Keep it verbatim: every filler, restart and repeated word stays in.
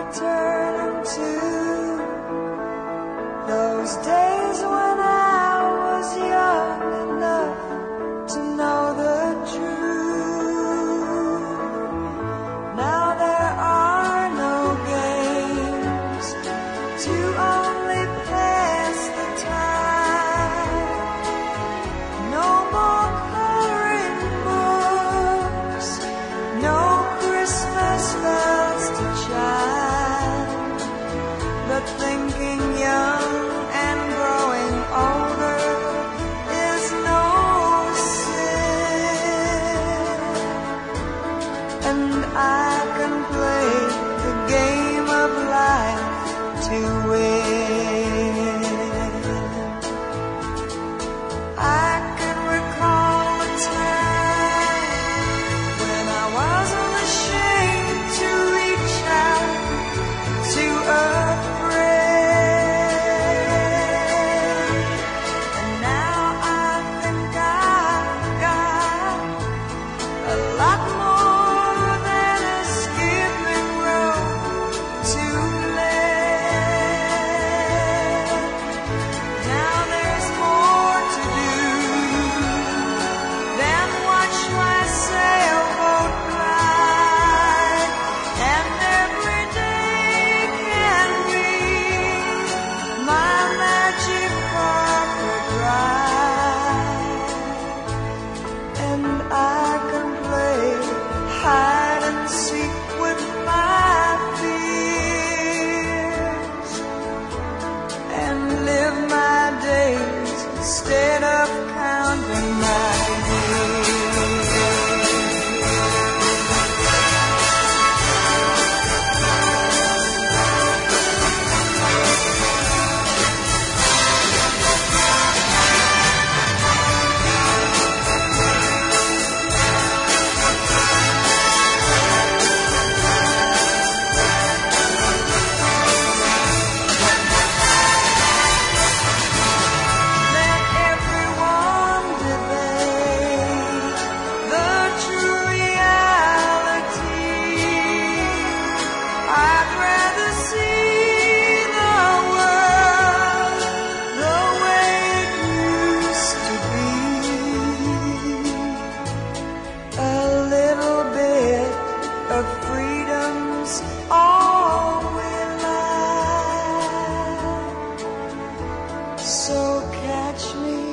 returning to those days when I was young enough to know the truth. Now there are no games to only pass the time. No more coloring books, no Christmas bells to chime, but thinking young and growing older is no sin. And I can play the game of life to win. I can recall a time when I wasn't ashamed to reach out to a friend. And now I think I've got a lot more than a skipping rope to lend. Now there's more to do than watch my sailboat glide, and every day can be my magic carpet ride. And I can play hide and seek with my fears and live my days instead of counting my years. Let everyone debate the true reality. I'd rather see the world the way it used to be. A little bit of freedom's all we like. So catch me